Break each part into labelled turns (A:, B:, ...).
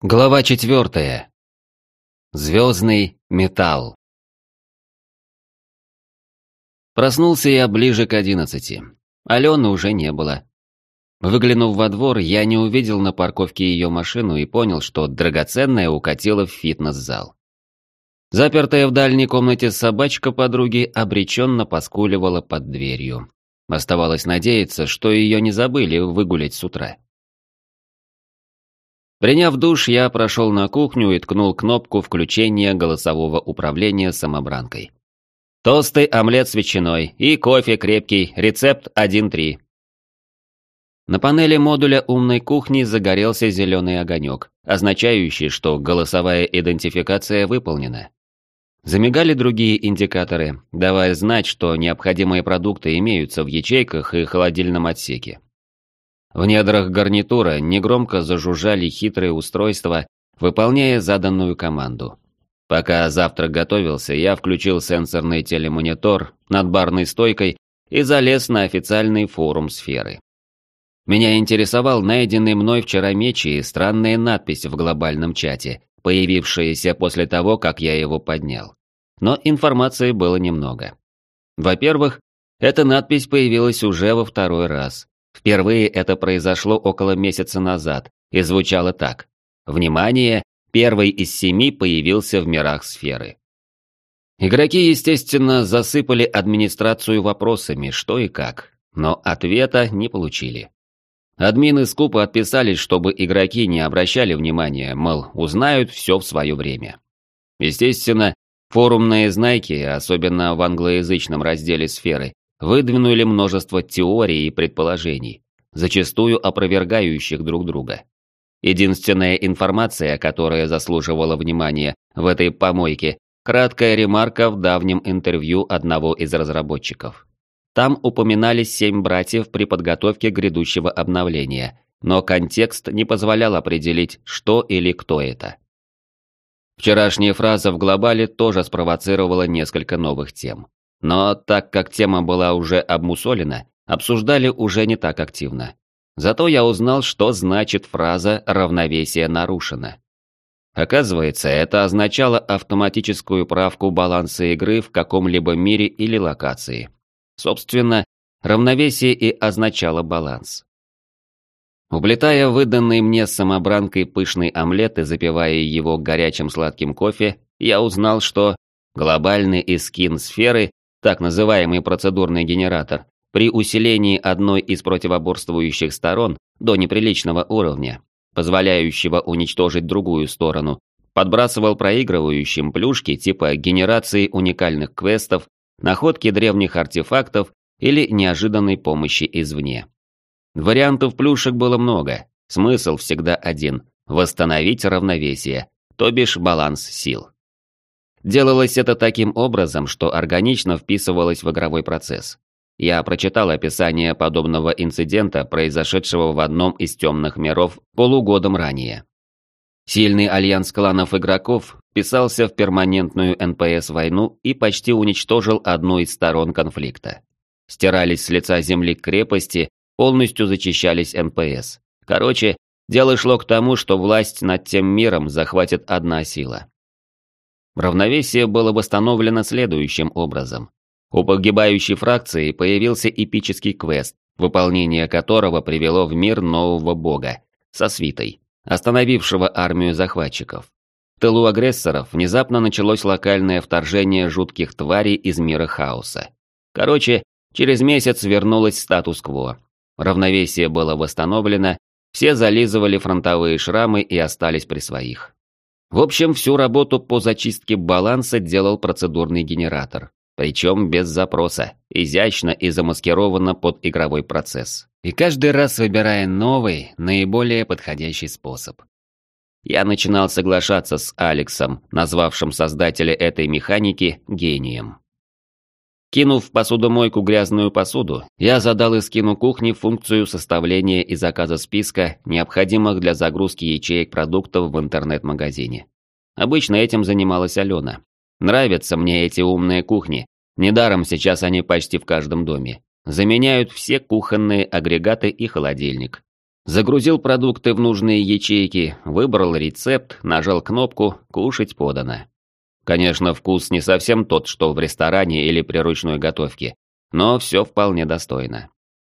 A: Глава 4. Звездный металл. Проснулся я ближе к 11. Алены уже не было. Выглянув во двор, я не увидел на парковке ее машину и понял, что драгоценная укатила в фитнес-зал. Запертая в дальней комнате собачка подруги обреченно поскуливала под дверью. Оставалось надеяться, что ее не забыли выгулять с утра. Приняв душ, я прошел на кухню и ткнул кнопку включения голосового управления самобранкой. Тосты, омлет с ветчиной и кофе крепкий, рецепт 1.3. На панели модуля умной кухни загорелся зеленый огонек, означающий, что голосовая идентификация выполнена. Замигали другие индикаторы, давая знать, что необходимые продукты имеются в ячейках и холодильном отсеке. В недрах гарнитура негромко зажужжали хитрые устройства, выполняя заданную команду. Пока завтрак готовился, я включил сенсорный телемонитор над барной стойкой и залез на официальный форум сферы. Меня интересовал найденный мной вчера меч и странная надпись в глобальном чате, появившаяся после того, как я его поднял. Но информации было немного. Во-первых, эта надпись появилась уже во второй раз. Впервые это произошло около месяца назад и звучало так. Внимание, первый из 7 появился в мирах сферы. Игроки, естественно, засыпали администрацию вопросами, что и как, но ответа не получили. Админы скупо отписались, чтобы игроки не обращали внимания, мол, узнают все в свое время. Естественно, форумные знайки, особенно в англоязычном разделе сферы, выдвинули множество теорий и предположений, зачастую опровергающих друг друга. Единственная информация, которая заслуживала внимания в этой помойке, краткая ремарка в давнем интервью одного из разработчиков. Там упоминались 7 братьев при подготовке грядущего обновления, но контекст не позволял определить, что или кто это. Вчерашняя фраза в глобале тоже спровоцировала несколько новых тем. Но так как тема была уже обмусолена, обсуждали уже не так активно. Зато я узнал, что значит фраза «равновесие нарушено». Оказывается, это означало автоматическую правку баланса игры в каком-либо мире или локации. Собственно, равновесие и означало баланс. Уплетая выданный мне самобранкой пышный омлет и запивая его горячим сладким кофе, я узнал, что глобальный эскин сферы, так называемый процедурный генератор, при усилении одной из противоборствующих сторон до неприличного уровня, позволяющего уничтожить другую сторону, подбрасывал проигрывающим плюшки типа генерации уникальных квестов, находки древних артефактов или неожиданной помощи извне. Вариантов плюшек было много, смысл всегда один – восстановить равновесие, то бишь баланс сил. Делалось это таким образом, что органично вписывалось в игровой процесс. Я прочитал описание подобного инцидента, произошедшего в одном из темных миров полугодом ранее. Сильный альянс кланов игроков вписался в перманентную НПС-войну и почти уничтожил одну из сторон конфликта. Стирались с лица земли крепости, полностью зачищались НПС. Короче, дело шло к тому, что власть над тем миром захватит одна сила. Равновесие было восстановлено следующим образом. У погибающей фракции появился эпический квест, выполнение которого привело в мир нового бога, со свитой, остановившего армию захватчиков. В тылу агрессоров внезапно началось локальное вторжение жутких тварей из мира хаоса. Короче, через месяц вернулось статус-кво. Равновесие было восстановлено, все зализывали фронтовые шрамы и остались при своих. В общем, всю работу по зачистке баланса делал процедурный генератор, причем без запроса, изящно и замаскированно под игровой процесс. И каждый раз выбирая новый, наиболее подходящий способ. Я начинал соглашаться с Алексом, назвавшим создателя этой механики гением. Кинув в посудомойку грязную посуду, я задал эскину кухни функцию составления и заказа списка, необходимых для загрузки ячеек продуктов в интернет-магазине. Обычно этим занималась Алена. Нравятся мне эти умные кухни, недаром сейчас они почти в каждом доме. Заменяют все кухонные агрегаты и холодильник. Загрузил продукты в нужные ячейки, выбрал рецепт, нажал кнопку «Кушать подано». Конечно, вкус не совсем тот, что в ресторане или при ручной готовке, но все вполне достойно.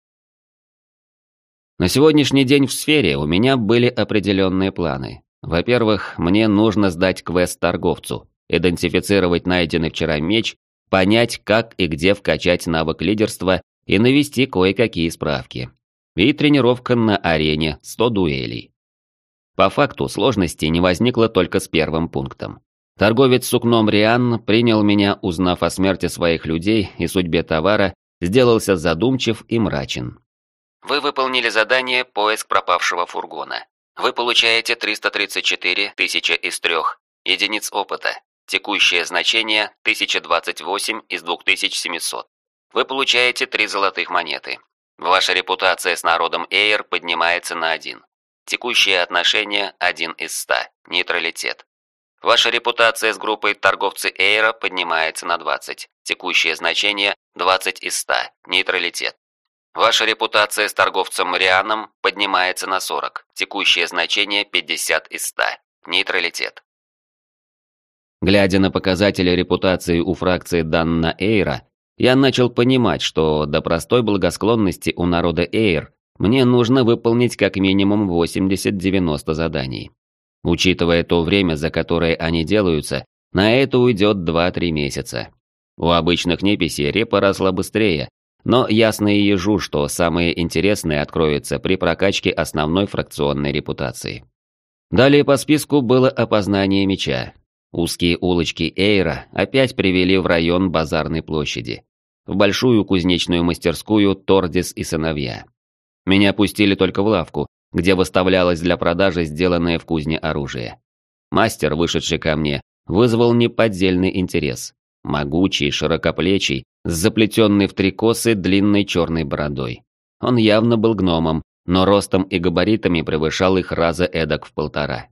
A: На сегодняшний день в сфере у меня были определенные планы. Во-первых, мне нужно сдать квест торговцу, идентифицировать найденный вчера меч, понять, как и где вкачать навык лидерства и навести кое-какие справки. И тренировка на арене 100 дуэлей. По факту сложности не возникло только с первым пунктом. Торговец сукном Риан принял меня, узнав о смерти своих людей и судьбе товара, сделался задумчив и мрачен. Вы выполнили задание «Поиск пропавшего фургона». Вы получаете 334 тысячи из 3 единиц опыта. Текущее значение 1028 из 2700. Вы получаете 3 золотых монеты. Ваша репутация с народом Эйр поднимается на 1. Текущее отношение 1 из 100. Нейтралитет. Ваша репутация с группой торговцы Эйра поднимается на 20. Текущее значение 20 из 100. Нейтралитет. Ваша репутация с торговцем Рианом поднимается на 40. Текущее значение 50 из 100. Нейтралитет. Глядя на показатели репутации у фракции Данна Эйра, я начал понимать, что до простой благосклонности у народа Эйр мне нужно выполнить как минимум 80-90 заданий. Учитывая то время, за которое они делаются, на это уйдет 2-3 месяца. У обычных неписей репа росла быстрее, но ясно и ежу, что самое интересное откроется при прокачке основной фракционной репутации. Далее по списку было опознание меча. Узкие улочки Эйра опять привели в район Базарной площади. В большую кузнечную мастерскую Тордис и сыновья. Меня пустили только в лавку, где выставлялось для продажи сделанное в кузне оружие. Мастер, вышедший ко мне, вызвал неподдельный интерес. Могучий, широкоплечий, с заплетенной в 3 косы длинной черной бородой. Он явно был гномом, но ростом и габаритами превышал их раза эдак в 1,5.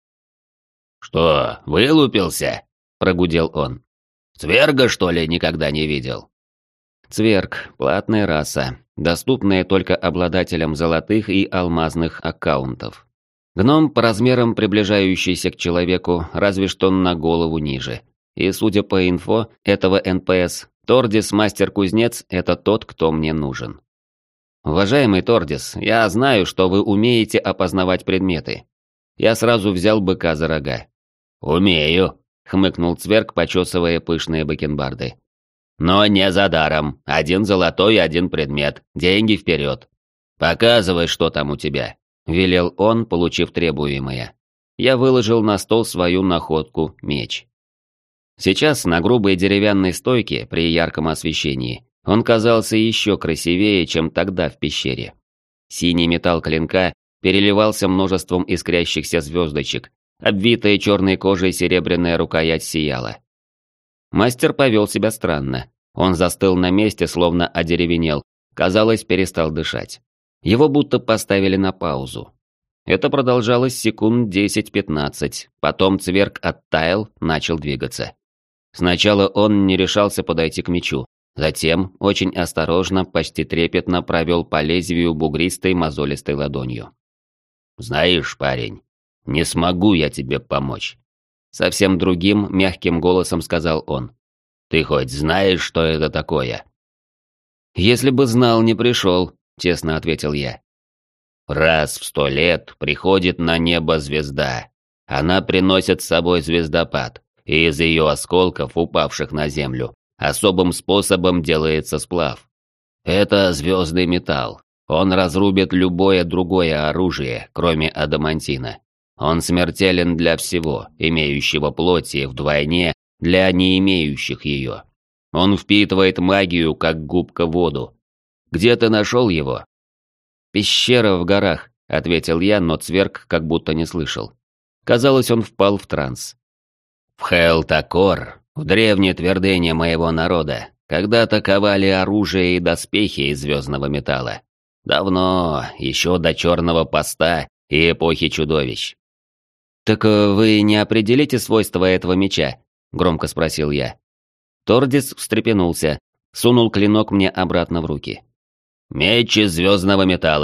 A: «Что, вылупился?» – прогудел он. «Цверга, что ли, никогда не видел?» Цверг – платная раса, доступная только обладателям золотых и алмазных аккаунтов. Гном по размерам приближающийся к человеку, разве что на голову ниже. И судя по инфо этого НПС, Тордис мастер-кузнец – это тот, кто мне нужен. Уважаемый Тордис, я знаю, что вы умеете опознавать предметы. Я сразу взял быка за рога. «Умею», — хмыкнул Цверг, почесывая пышные бакенбарды. «Но не за даром. 1 золотой и 1 предмет. Деньги вперед. Показывай, что там у тебя», — велел он, получив требуемое. Я выложил на стол свою находку — меч. Сейчас на грубой деревянной стойке при ярком освещении он казался еще красивее, чем тогда в пещере. Синий металл клинка переливался множеством искрящихся звездочек, обвитая черной кожей серебряная рукоять сияла. Мастер повел себя странно. Он застыл на месте, словно одеревенел, казалось, перестал дышать. Его будто поставили на паузу. Это продолжалось секунд 10-15, потом Цверг оттаял, начал двигаться. Сначала он не решался подойти к мечу, затем, очень осторожно, почти трепетно провел по лезвию бугристой мозолистой ладонью. «Знаешь, парень, не смогу я тебе помочь», — совсем другим, мягким голосом сказал он. «Ты хоть знаешь, что это такое?» «Если бы знал, не пришел», — честно ответил я. «Раз в 100 лет приходит на небо звезда. Она приносит с собой звездопад, и из ее осколков, упавших на землю, особым способом делается сплав. Это звездный металл. Он разрубит любое другое оружие, кроме адамантина. Он смертелен для всего, имеющего плоть, и вдвойне для не имеющих ее. Он впитывает магию, как губка воду. Где ты нашел его?» «Пещера в горах», — ответил я, но Цверг как будто не слышал. Казалось, он впал в транс. «В Хелтакор, в древней твердыне моего народа, когда-то ковали оружие и доспехи из звездного металла. Давно, еще до Черного Поста и эпохи чудовищ». «Так вы не определите свойства этого меча?» — громко спросил я. Тордис встрепенулся, сунул клинок мне обратно в руки. «Меч из звездного металла.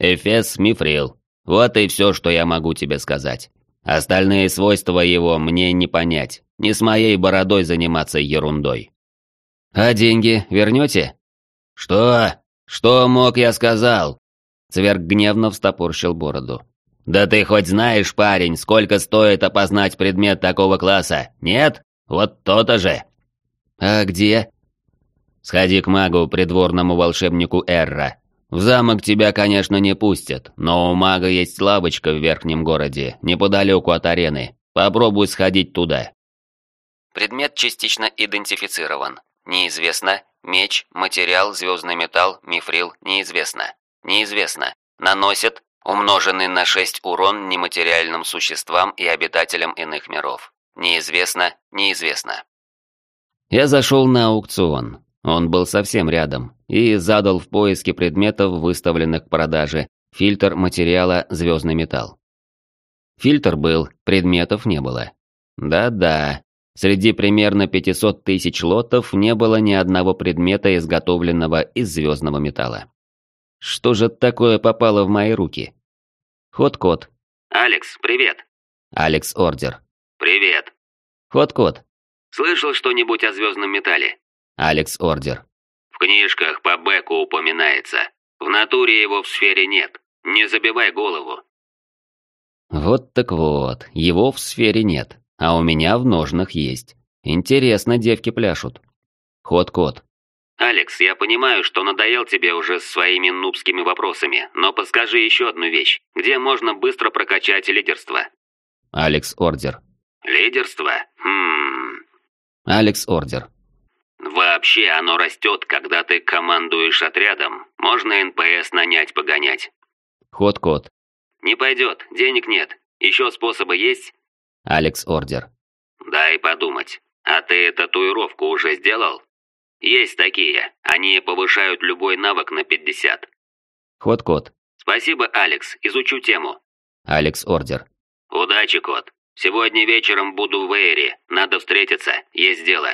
A: Эфес мифрил. Вот и все, что я могу тебе сказать. Остальные свойства его мне не понять. Не с моей бородой заниматься ерундой. А деньги вернете? Что? Что мог я сказал? Цверг гневно встопорщил бороду. Да ты хоть знаешь, парень, сколько стоит опознать предмет такого класса? Нет? Вот то-то же. А где? Сходи к магу, придворному волшебнику Эрра. В замок тебя, конечно, не пустят, но у мага есть лавочка в верхнем городе, неподалеку от арены. Попробуй сходить туда. Предмет частично идентифицирован. Неизвестно. Меч, материал, звездный металл, мифрил, неизвестно. Неизвестно. Наносит умноженный на 6 урон нематериальным существам и обитателям иных миров. Неизвестно, неизвестно. Я зашел на аукцион. Он был совсем рядом, и задал в поиске предметов, выставленных к продаже, фильтр материала «Звездный металл». Фильтр был, предметов не было. Да-да, среди примерно 500 тысяч лотов не было ни одного предмета, изготовленного из звездного металла. Что же такое попало в мои руки? Ход-код. «Алекс, привет». Алекс Ордер. «Привет». Ход-код. «Слышал что-нибудь о звездном металле?» Алекс Ордер. «В книжках по Беку упоминается. В натуре его в сфере нет. Не забивай голову». Вот так вот, его в сфере нет, а у меня в ножнах есть. Интересно, девки пляшут. Ход-код. «Алекс, я понимаю, что надоел тебе уже своими нубскими вопросами, но подскажи еще одну вещь. Где можно быстро прокачать лидерство?» Алекс Ордер. «Лидерство? Алекс Ордер. Вообще оно растет, когда ты командуешь отрядом. Можно НПС нанять погонять». Ход-код. «Не пойдет, денег нет. Еще способы есть?» Алекс Ордер. «Дай подумать. А ты татуировку уже сделал?» «Есть такие. Они повышают любой навык на 50». Ход-код. «Спасибо, Алекс. Изучу тему». Алекс Ордер. «Удачи, кот. Сегодня вечером буду в Эйре. Надо встретиться. Есть дело».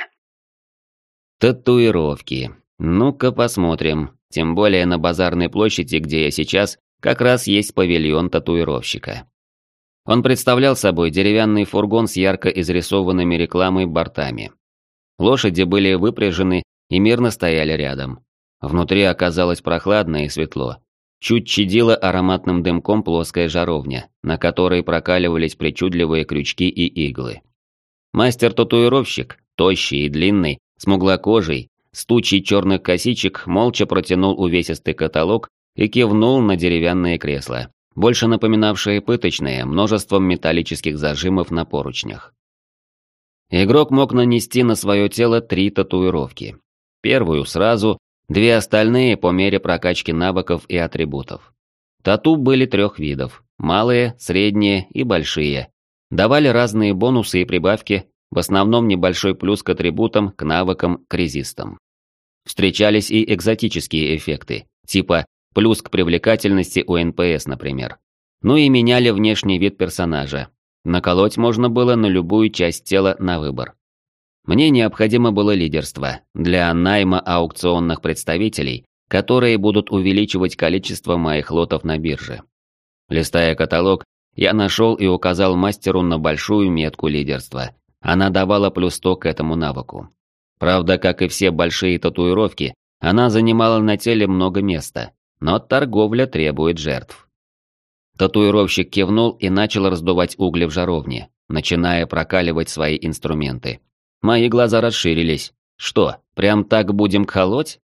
A: Татуировки. Ну-ка посмотрим. Тем более на базарной площади, где я сейчас, как раз есть павильон татуировщика. Он представлял собой деревянный фургон с ярко изрисованными рекламой бортами. Лошади были выпряжены и мирно стояли рядом. Внутри оказалось прохладно и светло. Чуть чадила ароматным дымком плоская жаровня, на которой прокаливались причудливые крючки и иглы. Мастер-татуировщик, тощий и длинный, смуглокожий, с тучей черных косичек, молча протянул увесистый каталог и кивнул на деревянные кресла, больше напоминавшие пыточные, множеством металлических зажимов на поручнях. Игрок мог нанести на свое тело 3 татуировки. Первую сразу, 2 остальные по мере прокачки навыков и атрибутов. Тату были 3 видов – малые, средние и большие. Давали разные бонусы и прибавки, в основном небольшой плюс к атрибутам, к навыкам, к резистам. Встречались и экзотические эффекты, типа плюс к привлекательности у НПС, например. Ну и меняли внешний вид персонажа. Наколоть можно было на любую часть тела на выбор. Мне необходимо было лидерство для найма аукционных представителей, которые будут увеличивать количество моих лотов на бирже. Листая каталог, я нашел и указал мастеру на большую метку лидерства. Она давала плюс 100 к этому навыку. Правда, как и все большие татуировки, она занимала на теле много места, но торговля требует жертв. Татуировщик кивнул и начал раздувать угли в жаровне, начиная прокаливать свои инструменты. Мои глаза расширились. Что, прям так будем колоть?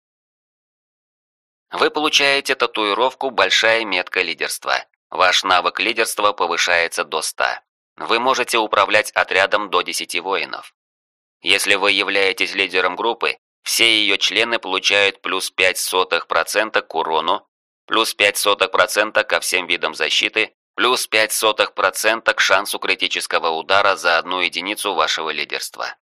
A: Вы получаете татуировку «Большая метка лидерства». Ваш навык лидерства повышается до 100. Вы можете управлять отрядом до 10 воинов. Если вы являетесь лидером группы, все ее члены получают плюс 0,05% к урону, плюс 0,05% ко всем видам защиты, плюс 0,05% к шансу критического удара за 1 единицу вашего лидерства.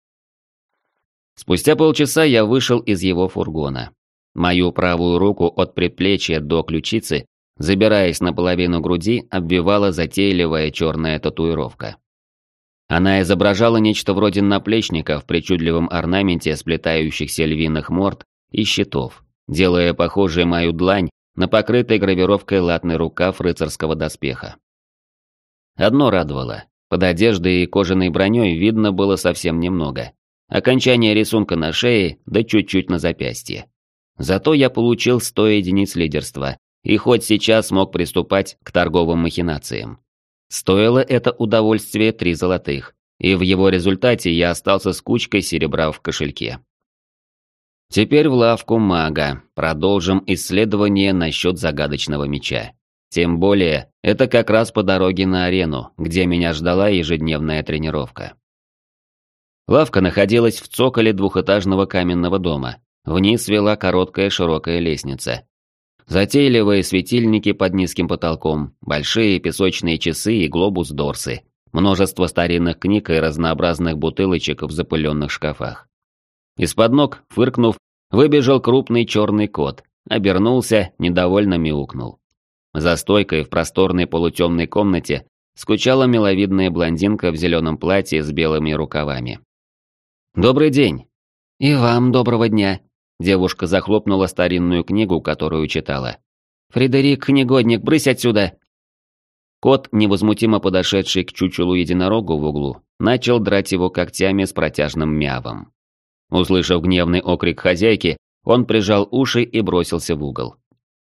A: Спустя полчаса я вышел из его фургона. Мою правую руку от предплечья до ключицы, забираясь на половину груди, обвивала затейливая черная татуировка. Она изображала нечто вроде наплечника в причудливом орнаменте сплетающихся львиных морд и щитов, делая похожей мою длань на покрытой гравировкой латный рукав рыцарского доспеха. Одно радовало. Под одеждой и кожаной броней видно было совсем немного. Окончание рисунка на шее, да чуть-чуть на запястье. Зато я получил 100 единиц лидерства, и хоть сейчас мог приступать к торговым махинациям. Стоило это удовольствие 3 золотых, и в его результате я остался с кучкой серебра в кошельке. Теперь в лавку мага, продолжим исследование насчет загадочного меча. Тем более, это как раз по дороге на арену, где меня ждала ежедневная тренировка. Лавка находилась в цоколе двухэтажного каменного дома. Вниз вела короткая широкая лестница. Затейливые светильники под низким потолком, большие песочные часы и глобус-дорсы, множество старинных книг и разнообразных бутылочек в запыленных шкафах. Из-под ног, фыркнув, выбежал крупный черный кот, обернулся, недовольно мяукнул. За стойкой в просторной полутемной комнате скучала миловидная блондинка в зеленом платье с белыми рукавами. «Добрый день!» «И вам доброго дня!» Девушка захлопнула старинную книгу, которую читала. «Фредерик, негодник, брысь отсюда!» Кот, невозмутимо подошедший к чучелу-единорогу в углу, начал драть его когтями с протяжным мявом. Услышав гневный окрик хозяйки, он прижал уши и бросился в угол.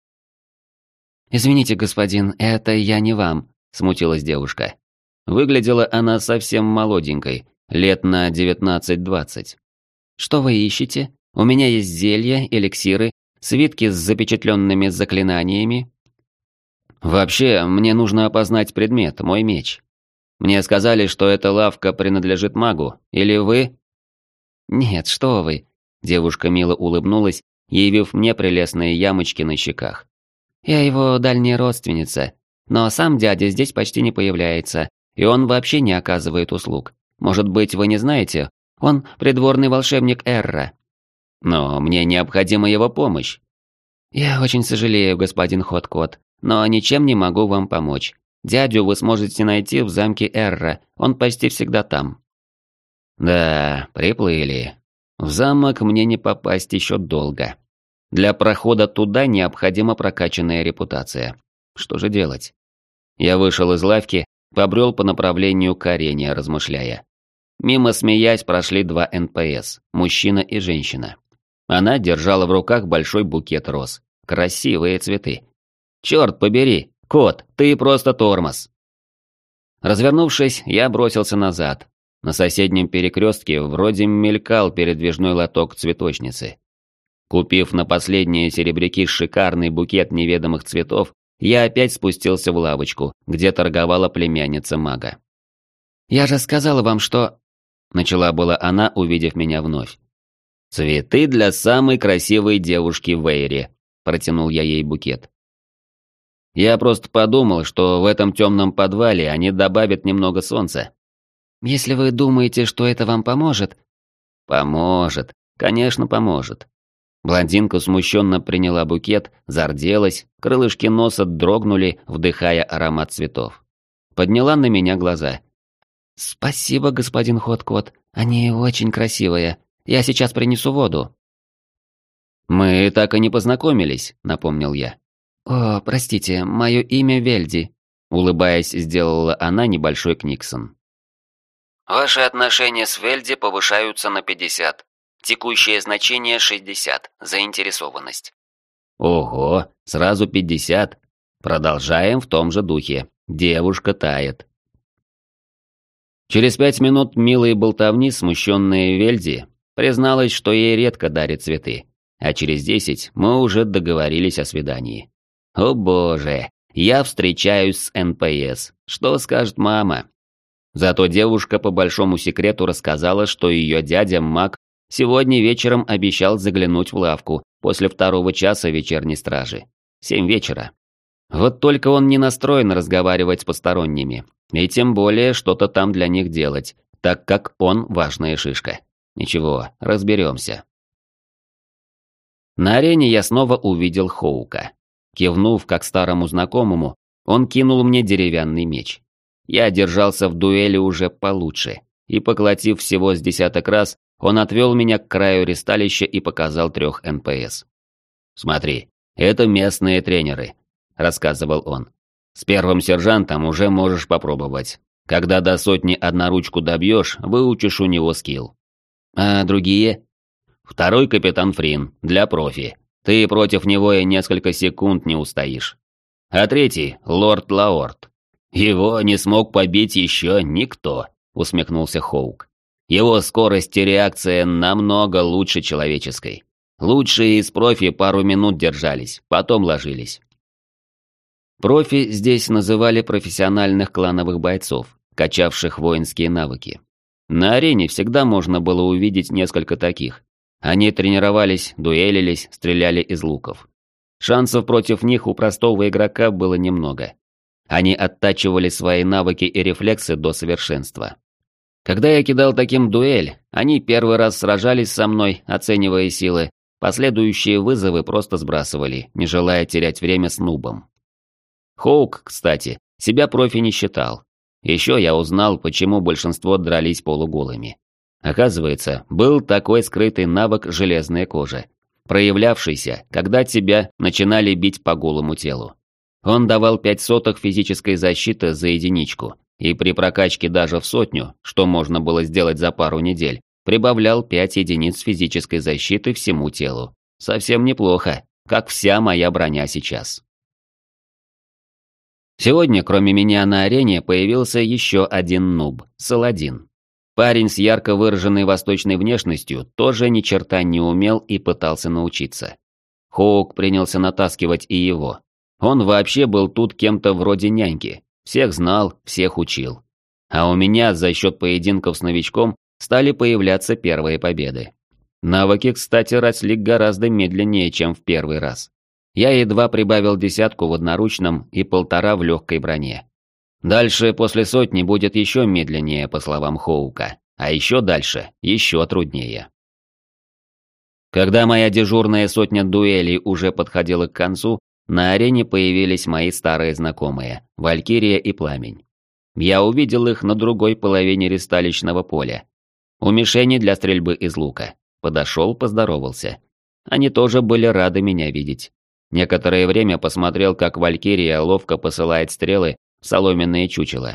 A: «Извините, господин, это я не вам», – смутилась девушка. Выглядела она совсем молоденькой, лет на 19-20. «Что вы ищете? У меня есть зелья, эликсиры, свитки с запечатленными заклинаниями». «Вообще, мне нужно опознать предмет, мой меч. Мне сказали, что эта лавка принадлежит магу, или вы?» «Нет, что вы», – девушка мило улыбнулась, явив мне прелестные ямочки на щеках. «Я его дальняя родственница, но сам дядя здесь почти не появляется, и он вообще не оказывает услуг. Может быть, вы не знаете? Он придворный волшебник Эрра». «Но мне необходима его помощь». «Я очень сожалею, господин Хот-Кот, но ничем не могу вам помочь. Дядю вы сможете найти в замке Эрра, он почти всегда там». «Да, приплыли. В замок мне не попасть еще долго. Для прохода туда необходима прокачанная репутация. Что же делать?» Я вышел из лавки, побрел по направлению к арене, размышляя. Мимо, смеясь, прошли 2 НПС, мужчина и женщина. Она держала в руках большой букет роз. Красивые цветы. «Черт побери, кот, ты просто тормоз!» Развернувшись, я бросился назад. На соседнем перекрестке вроде мелькал передвижной лоток цветочницы. Купив на последние серебряки шикарный букет неведомых цветов, я опять спустился в лавочку, где торговала племянница мага. «Я же сказала вам, что...» Начала была она, увидев меня вновь. «Цветы для самой красивой девушки в Эйре», – протянул я ей букет. «Я просто подумал, что в этом темном подвале они добавят немного солнца». «Если вы думаете, что это вам поможет...» «Поможет, конечно, поможет». Блондинка смущенно приняла букет, зарделась, крылышки носа дрогнули, вдыхая аромат цветов. Подняла на меня глаза. «Спасибо, господин Хот-Кот, они очень красивые. Я сейчас принесу воду». «Мы так и не познакомились», — напомнил я. «О, простите, мое имя Вельди», — улыбаясь, сделала она небольшой книксон. «Ваши отношения с Вельди повышаются на 50. Текущее значение 60. Заинтересованность». «Ого, сразу 50. Продолжаем в том же духе. Девушка тает». Через 5 минут милой болтовни смущенная Вельди призналась, что ей редко дарят цветы, а через 10 мы уже договорились о свидании. О боже, я встречаюсь с НПС. Что скажет мама? Зато девушка по большому секрету рассказала, что ее дядя Мак сегодня вечером обещал заглянуть в лавку после 2 часа вечерней стражи. 7 вечера. Вот только он не настроен разговаривать с посторонними, и тем более что-то там для них делать, так как он важная шишка. Ничего, разберемся. На арене я снова увидел Хоука. Кивнув как старому знакомому, он кинул мне деревянный меч. Я держался в дуэли уже получше, и, поглотив всего с 10 раз, он отвел меня к краю ристалища и показал 3 НПС. «Смотри, Это местные тренеры», – рассказывал он. «С первым сержантом уже можешь попробовать. Когда до сотни одноручку добьешь, выучишь у него скилл». «А другие?» «Второй капитан Фрин, для профи. Ты против него и несколько секунд не устоишь. А третий – лорд Лаорт. Его не смог побить еще никто», – усмехнулся Хоук. «Его скорость и реакция намного лучше человеческой. Лучшие из профи пару минут держались, потом ложились». Профи здесь называли профессиональных клановых бойцов, качавших воинские навыки. На арене всегда можно было увидеть несколько таких. Они тренировались, дуэлились, стреляли из луков. Шансов против них у простого игрока было немного. Они оттачивали свои навыки и рефлексы до совершенства. Когда я кидал таким дуэль, они первый раз сражались со мной, оценивая силы, последующие вызовы просто сбрасывали, не желая терять время с нубом. Хоук, кстати, себя профи не считал. Еще я узнал, почему большинство дрались полуголыми. Оказывается, был такой скрытый навык железная кожа, проявлявшийся, когда тебя начинали бить по голому телу. Он давал 0,05 физической защиты за единичку, и при прокачке даже в 100, что можно было сделать за пару недель, прибавлял 5 единиц физической защиты всему телу. Совсем неплохо, как вся моя броня сейчас. Сегодня, кроме меня на арене, появился еще один нуб – Саладин. Парень с ярко выраженной восточной внешностью тоже ни черта не умел и пытался научиться. Хоук принялся натаскивать и его. Он вообще был тут кем-то вроде няньки. Всех знал, всех учил. А у меня за счет поединков с новичком стали появляться первые победы. Навыки, кстати, росли гораздо медленнее, чем в первый раз. Я едва прибавил 10 в одноручном и 1,5 в легкой броне. Дальше, после 100, будет еще медленнее, по словам Хоука. А еще дальше, еще труднее. Когда моя дежурная 100 дуэлей уже подходила к концу, на арене появились мои старые знакомые – Валькирия и Пламень. Я увидел их на другой половине ристалищного поля. У мишени для стрельбы из лука. Подошел, поздоровался. Они тоже были рады меня видеть. Некоторое время посмотрел, как Валькирия ловко посылает стрелы в соломенные чучела.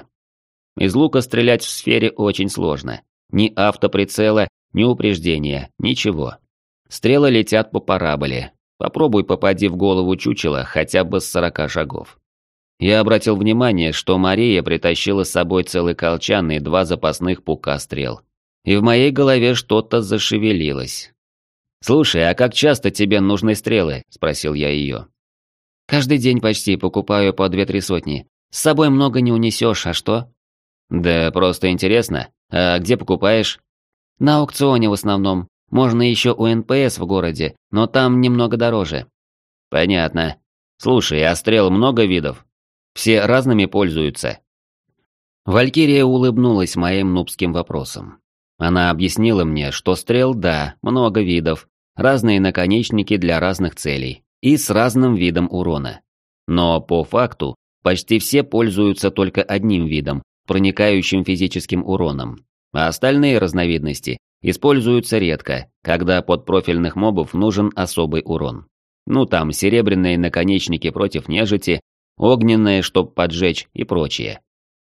A: Из лука стрелять в сфере очень сложно. Ни автоприцела, ни упреждения, ничего. Стрелы летят по параболе. Попробуй попади в голову чучела хотя бы с 40 шагов. Я обратил внимание, что Мария притащила с собой целый колчан и 2 запасных пука стрел. И в моей голове что-то зашевелилось. «Слушай, а как часто тебе нужны стрелы?» – спросил я ее. «Каждый день почти покупаю по 2-3 сотни. С собой много не унесешь, а что?» «Да просто интересно. А где покупаешь?» «На аукционе в основном. Можно еще у НПС в городе, но там немного дороже». «Понятно. Слушай, а стрел много видов? Все разными пользуются?» Валькирия улыбнулась моим нубским вопросам. Она объяснила мне, что стрел, да, много видов, разные наконечники для разных целей и с разным видом урона. Но по факту почти все пользуются только одним видом, проникающим физическим уроном, а остальные разновидности используются редко, когда под профильных мобов нужен особый урон. Ну там серебряные наконечники против нежити, огненные, чтоб поджечь и прочее.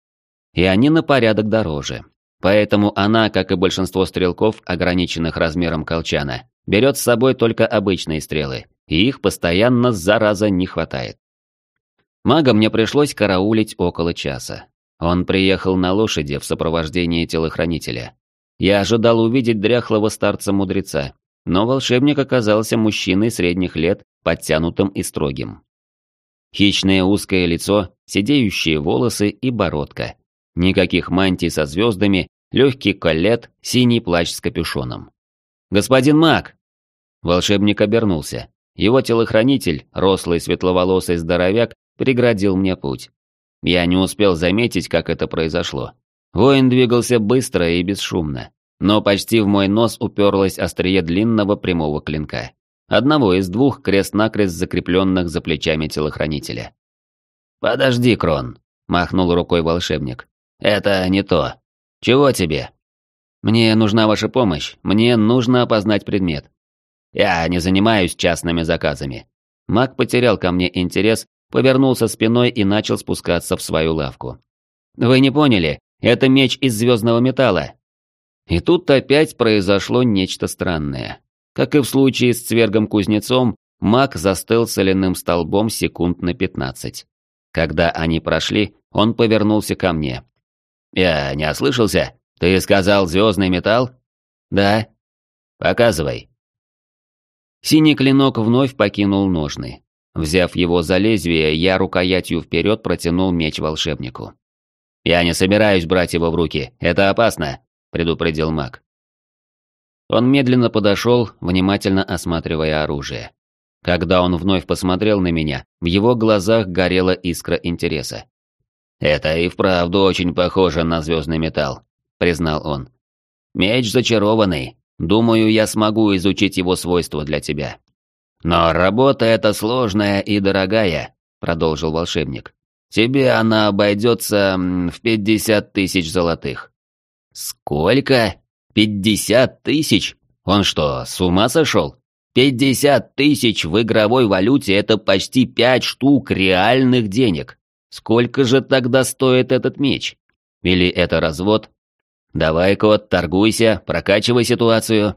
A: И они на порядок дороже. Поэтому она, как и большинство стрелков, ограниченных размером колчана, берет с собой только обычные стрелы, и их постоянно, зараза, не хватает. Мага мне пришлось караулить около часа. Он приехал на лошади в сопровождении телохранителя. Я ожидал увидеть дряхлого старца-мудреца, но волшебник оказался мужчиной средних лет, подтянутым и строгим. Хищное узкое лицо, сидеющие волосы и бородка. Никаких мантий со звездами, легкий колет, синий плащ с капюшоном. «Господин маг!» Волшебник обернулся. Его телохранитель, рослый светловолосый здоровяк, преградил мне путь. Я не успел заметить, как это произошло. Воин двигался быстро и бесшумно, но почти в мой нос уперлось острие длинного прямого клинка. Одного из 2 крест-накрест закрепленных за плечами телохранителя. «Подожди, Крон», — махнул рукой волшебник. «Это не то. Чего тебе?» «Мне нужна ваша помощь. Мне нужно опознать предмет». «Я не занимаюсь частными заказами. Маг потерял ко мне интерес, повернулся спиной и начал спускаться в свою лавку. «Вы не поняли, это меч из звездного металла». И тут опять произошло нечто странное. Как и в случае с Цвергом-кузнецом, маг застыл соляным столбом секунд на 15. Когда они прошли, он повернулся ко мне. «Я не ослышался? Ты сказал звездный металл?» «Да». «Показывай». Синий клинок вновь покинул ножны. Взяв его за лезвие, я рукоятью вперед протянул меч волшебнику. «Я не собираюсь брать его в руки, это опасно», — предупредил маг. Он медленно подошел, внимательно осматривая оружие. Когда он вновь посмотрел на меня, в его глазах горела искра интереса. «Это и вправду очень похоже на звездный металл», — признал он. «Меч зачарованный. Думаю, я смогу изучить его свойства для тебя». «Но работа эта сложная и дорогая», — продолжил волшебник. «Тебе она обойдется в 50 тысяч золотых». «Сколько? 50 тысяч? Он что, с ума сошел? 50 тысяч в игровой валюте — это почти 5 штук реальных денег. Сколько же тогда стоит этот меч? Или это развод? Давай, кот, торгуйся, прокачивай ситуацию».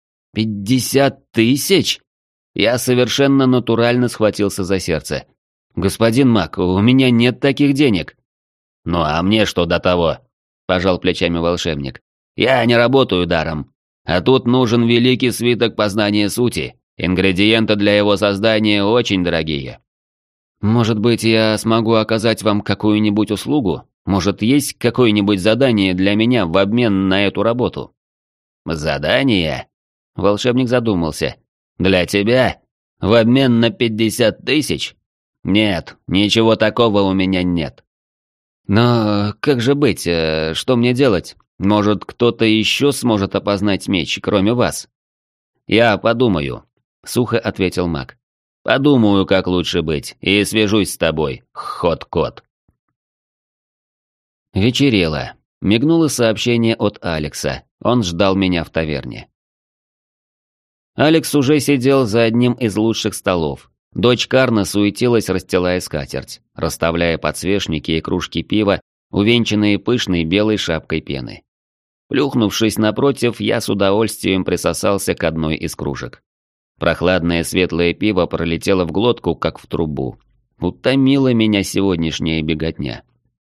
A: 50 тысяч? Я совершенно натурально схватился за сердце. «Господин маг, у меня нет таких денег». «Ну а мне что до того?» – пожал плечами волшебник. «Я не работаю даром. А тут нужен великий свиток познания сути. Ингредиенты для его создания очень дорогие». «Может быть, я смогу оказать вам какую-нибудь услугу? Может, есть какое-нибудь задание для меня в обмен на эту работу?» «Задание?» – волшебник задумался. «Для тебя? В обмен на 50 тысяч? Нет, ничего такого у меня нет». «Но как же быть? Что мне делать? Может, кто-то еще сможет опознать меч, кроме вас?» «Я подумаю», — сухо ответил маг. «Подумаю, как лучше быть, и свяжусь с тобой, хот-кот». Вечерело. Мигнуло сообщение от Алекса. Он ждал меня в таверне. Алекс уже сидел за одним из лучших столов. Дочь Карна суетилась, расстилая скатерть, расставляя подсвечники и кружки пива, увенчанные пышной белой шапкой пены. Плюхнувшись напротив, я с удовольствием присосался к одной из кружек. Прохладное светлое пиво пролетело в глотку, как в трубу. Утомила меня сегодняшняя беготня.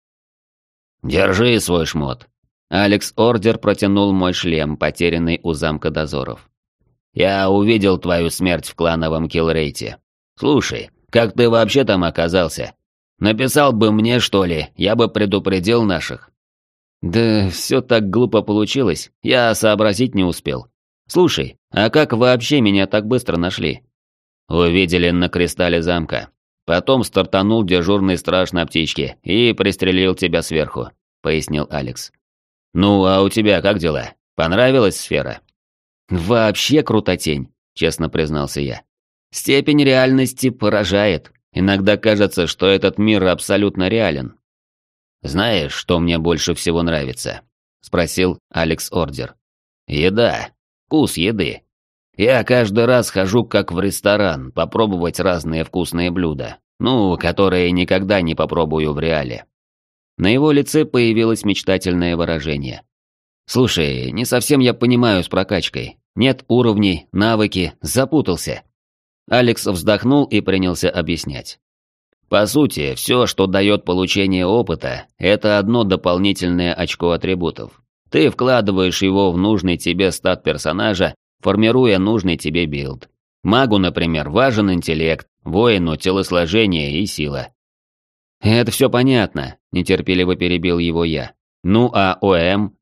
A: «Держи свой шмот». Алекс Ордер протянул мой шлем, потерянный у замка дозоров. «Я увидел твою смерть в клановом киллрейте. Слушай, как ты вообще там оказался? Написал бы мне, что ли, я бы предупредил наших». «Да все так глупо получилось, я сообразить не успел. Слушай, а как вообще меня так быстро нашли?» «Увидели на кристалле замка. Потом стартанул дежурный страж на птичке и пристрелил тебя сверху», — пояснил Алекс. «Ну, а у тебя как дела? Понравилась сфера?» «Вообще крутотень», — честно признался я. «Степень реальности поражает. Иногда кажется, что этот мир абсолютно реален». «Знаешь, что мне больше всего нравится?» — спросил Алекс Ордер. «Еда. Вкус еды. Я каждый раз хожу как в ресторан, попробовать разные вкусные блюда, которые никогда не попробую в реале». На его лице появилось мечтательное выражение. «Слушай, не совсем я понимаю с прокачкой. Нет уровней, навыки, запутался». Алекс вздохнул и принялся объяснять. «По сути, все, что дает получение опыта, это одно дополнительное очко атрибутов. Ты вкладываешь его в нужный тебе стат персонажа, формируя нужный тебе билд. Магу, например, важен интеллект, воину – телосложение и сила». «Это все понятно», – нетерпеливо перебил его я. «Ну а ОМ?»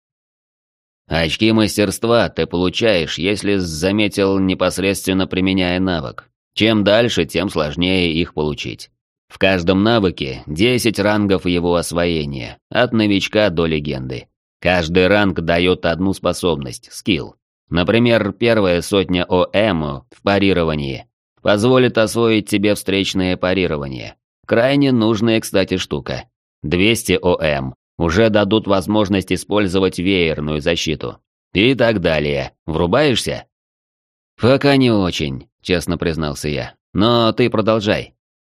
A: «Очки мастерства ты получаешь, если заметил, непосредственно применяя навык. Чем дальше, тем сложнее их получить. В каждом навыке 10 рангов его освоения, от новичка до легенды. Каждый ранг дает одну способность, скилл. Например, первая сотня ОМ в парировании позволит освоить тебе встречное парирование. Крайне нужная, кстати, штука. 200 ОМ уже дадут возможность использовать веерную защиту. И так далее. Врубаешься? «Пока не очень», — честно признался я. Но ты продолжай.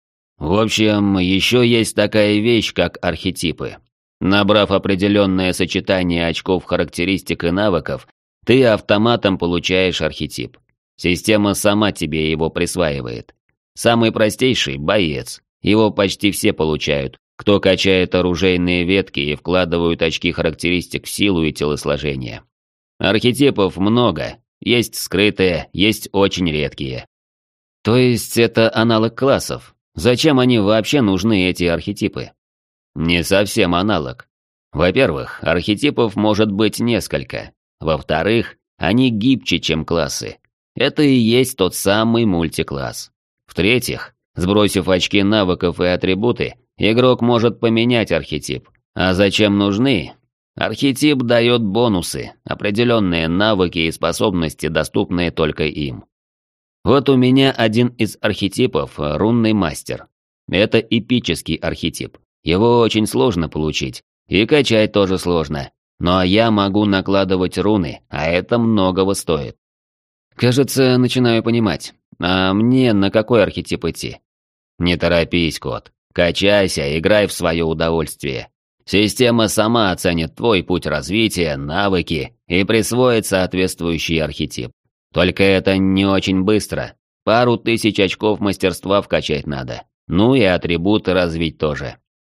A: В общем, еще есть такая вещь, как архетипы. Набрав определенное сочетание очков характеристик и навыков, ты автоматом получаешь архетип. Система сама тебе его присваивает. Самый простейший – боец. Его почти все получают, кто качает оружейные ветки и вкладывают очки характеристик в силу и телосложение. Архетипов много, есть скрытые, есть очень редкие. То есть это аналог классов. Зачем они вообще нужны, эти архетипы? Не совсем аналог. Во-первых, архетипов может быть несколько. Во-вторых, они гибче, чем классы. Это и есть тот самый мультикласс. В-третьих, сбросив очки навыков и атрибуты, игрок может поменять архетип. А зачем нужны? Архетип дает бонусы, определенные навыки и способности, доступные только им. Вот у меня один из архетипов – рунный мастер. Это эпический архетип. Его очень сложно получить, и качать тоже сложно. Но я могу накладывать руны, а это многого стоит. Кажется, начинаю понимать. А мне на какой архетип идти? Не торопись, кот. Качайся, играй в свое удовольствие. Система сама оценит твой путь развития, навыки и присвоит соответствующий архетип. Только это не очень быстро. Пару тысяч очков мастерства вкачать надо. Ну и атрибуты развить тоже.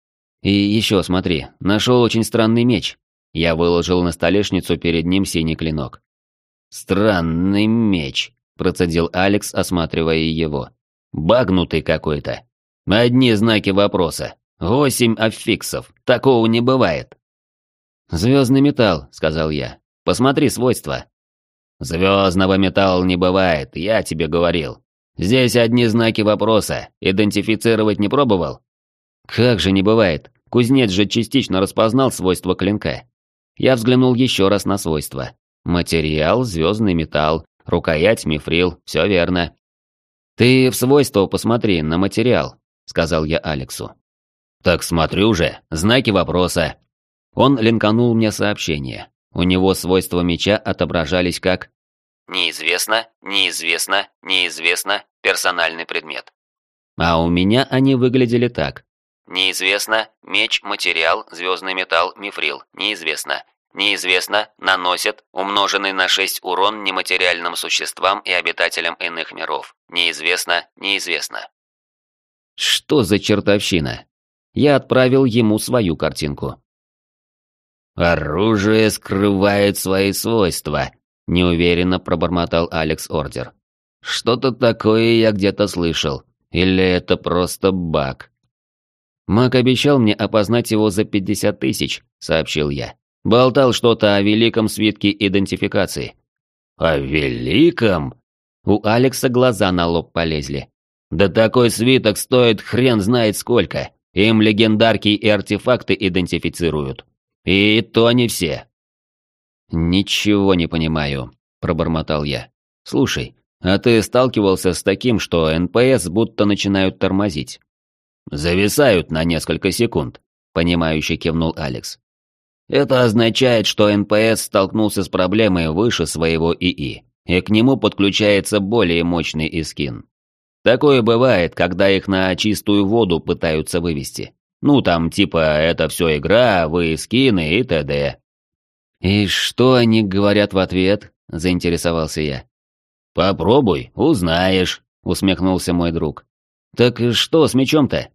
A: И еще смотри, нашел очень странный меч. Я выложил на столешницу перед ним синий клинок. «Странный меч», – процедил Алекс, осматривая его. «Багнутый какой-то. Одни знаки вопроса. 8 аффиксов. Такого не бывает». «Звездный металл», – сказал я. «Посмотри свойства». «Звездного металла не бывает, я тебе говорил. Здесь одни знаки вопроса. Идентифицировать не пробовал?» «Как же не бывает? Кузнец же частично распознал свойства клинка». Я взглянул еще раз на свойства. Материал, звездный металл, рукоять, мифрил, все верно. «Ты в свойства посмотри на материал», — сказал я Алексу. «Так смотрю же, знаки вопроса». Он линканул мне сообщение. У него свойства меча отображались как «Неизвестно, неизвестно, неизвестно, персональный предмет». А у меня они выглядели так. «Неизвестно, меч, материал, звездный металл, мифрил, неизвестно». Неизвестно, наносит умноженный на 6 урон нематериальным существам и обитателям иных миров. Неизвестно, неизвестно. Что за чертовщина? Я отправил ему свою картинку. «Оружие скрывает свои свойства», – неуверенно пробормотал Алекс Ордер. «Что-то такое я где-то слышал. Или это просто баг?» «Маг обещал мне опознать его за 50 тысяч», – сообщил я. Болтал что-то о великом свитке идентификации. О великом? У Алекса глаза на лоб полезли. Да такой свиток стоит хрен знает сколько. Им легендарки и артефакты идентифицируют. И то не все. Ничего не понимаю, пробормотал я. Слушай, а ты сталкивался с таким, что НПС будто начинают тормозить? Зависают на несколько секунд, понимающе кивнул Алекс. Это означает, что НПС столкнулся с проблемой выше своего ИИ, и к нему подключается более мощный искин. Такое бывает, когда их на чистую воду пытаются вывести. Ну там типа это все игра, вы скины и т.д. «И что они говорят в ответ?» – заинтересовался я. «Попробуй, узнаешь», – усмехнулся мой друг. «Так что с мечом-то?»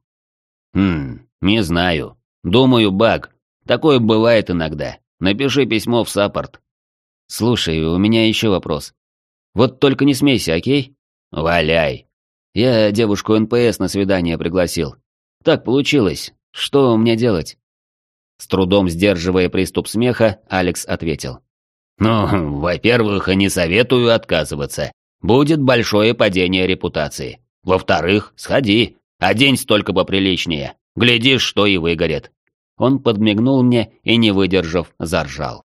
A: Не знаю. Думаю, баг. Такое бывает иногда. Напиши письмо в саппорт». «Слушай, у меня еще вопрос. Вот только не смейся, окей?» «Валяй». «Я девушку НПС на свидание пригласил. Так получилось. Что мне делать?» С трудом сдерживая приступ смеха, Алекс ответил. «Ну, во-первых, не советую отказываться. Будет большое падение репутации. Во-вторых, сходи, оденься только поприличнее. Глядишь, что и выгорит». Он подмигнул мне и, не выдержав, заржал.